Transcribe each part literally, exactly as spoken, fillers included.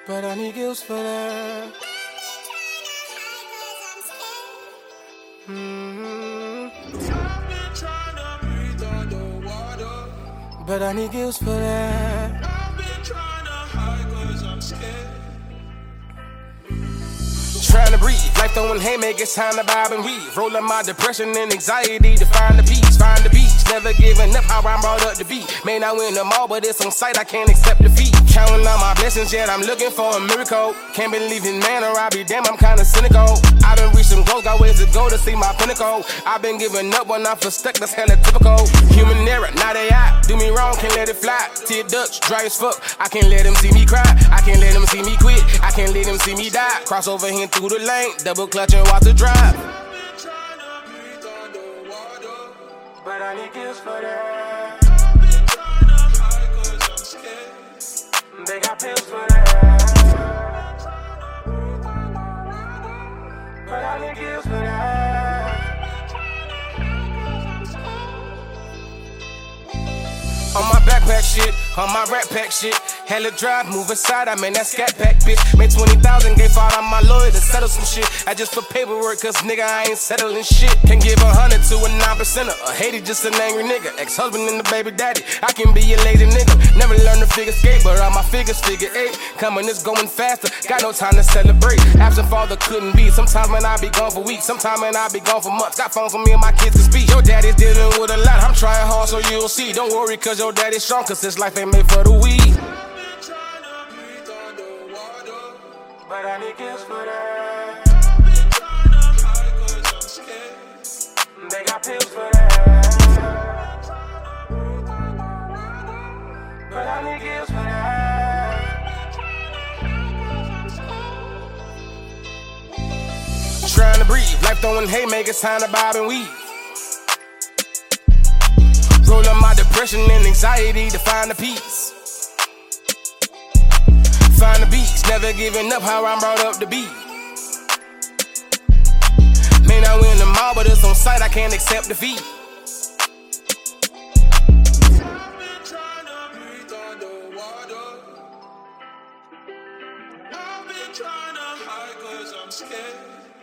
but I need gills for that. Mm-hmm. I've been trying to breathe underwater, but I need gills for that. I've been trying to hide cause I'm scared. Trying to breathe, life throwing haymakers, time to bob and weave. Rolling my depression and anxiety to find the peace, find the peace. Never giving up how I'm brought up to be. May not win them all, but it's on sight, I can't accept defeat. Counting on my blessings, yet I'm looking for a miracle. Can't believe in man or I'll be damn, I'm kinda cynical. I done reached some goals, got ways to go to see my pinnacle. I've been giving up when I feel stuck, that's hella typical. Human error, not A I, do me wrong, can't let it fly. Tear ducts, dry as fuck, I can't let them see me cry. I can't let them see me quit, I can't let them see me die. Cross over here through the lane, double clutch and watch the drive. I've been trying to breathe underwater, but I need gills for that. I've been trying to hide cause I'm scared. They got pills for that. But I need gills for that. On my backpack shit, on my rap pack shit. Hella drive, move aside, I'm in that scat pack, bitch. Made twenty thousand, gave out on my lawyer to settle some shit. I just for paperwork, cause nigga, I ain't settling shit. Can give a hundred to a nine percenter. A hater, just an angry nigga. Ex-husband and the baby daddy. I can be a lazy nigga. Never learned to figure skate, but all my figures figure eight. Coming, it's going faster. Got no time to celebrate. Absent father couldn't be. Sometimes when I be gone for weeks, sometimes when I be gone for months. Got phones from me and my kids can speak. Your daddy's dealing with a lot. I'm trying hard, so you'll see. Don't worry, cause your daddy's strong, cause his life ain't made for the weed. But I need gills for that. I've been trying to hide cause I'm scared. They got pills for that. But I need gills for that. Trying to breathe, life throwing haymakers, time to bob and weave. Rolling my depression and anxiety to find the peace. Find the beats, never giving up how I'm brought up to be. May not win them all, but it's on sight, I can't accept defeat. I've been trying to breathe underwater, I've been trying to hide cause I'm scared.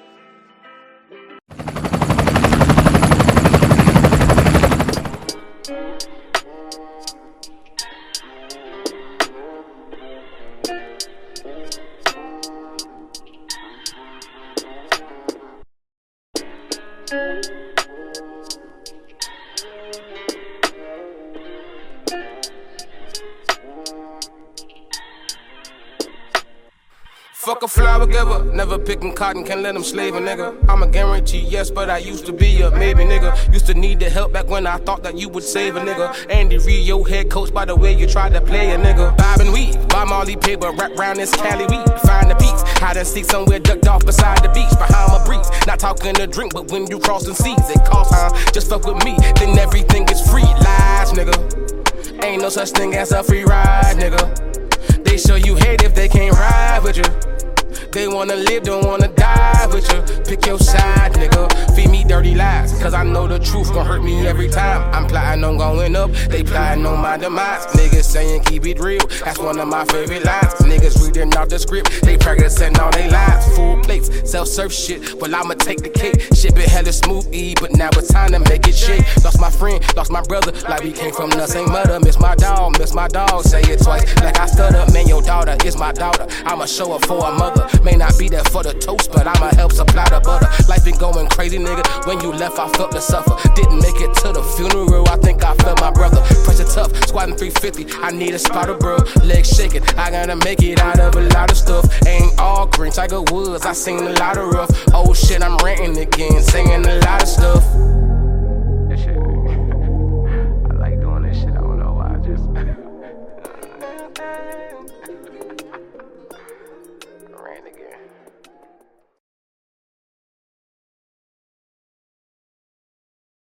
Fuck a flower giver, never picking cotton, can't let them slave a nigga. I'm a guarantee, yes, but I used to be a maybe nigga. Used to need the help back when I thought that you would save a nigga. Andy Reid, your head coach, by the way you tried to play a nigga. Bob and weave, buy Molly paper, wrap round this Cali weed. Find the peaks, hide and seek somewhere ducked off beside the beach. Behind my breeze, not talking to drink, but when you crossing seas, it costs, huh? Just fuck with me, then everything is free. Lies, nigga. Ain't no such thing as a free ride, nigga. They show you hate if they can't ride with you. They wanna live, don't wanna die with you. Pick your side, nigga. Feed me dirty lies, cause I know the truth gon' hurt me every time. I'm plotting on going up, they plotting on my demise. Niggas saying keep it real, that's one of my favorite lines. Niggas reading out the script, they practicing all they lies. Full plates, self-serve shit, well I'ma take the cake. Shit been hella smooth, E, but now it's time to make it shake. Lost my friend, lost my brother, like we came from the same mother. Miss my dog, miss my dog, say it twice, like I stutter. Man, your daughter is my daughter, I'ma show her for a mother. May not be there for the toast, but I'ma help supply the butter. Life been going crazy, nigga. When you left, I felt the suffer. Didn't make it to the funeral, I think I felt my brother. Pressure tough, squatting three fifty, I need a spotter, bro. Legs shaking, I gotta make it out of a lot of stuff. Ain't all green, Tiger Woods, I seen a lot of rough. Oh shit, I'm ranting again, saying a lot of stuff.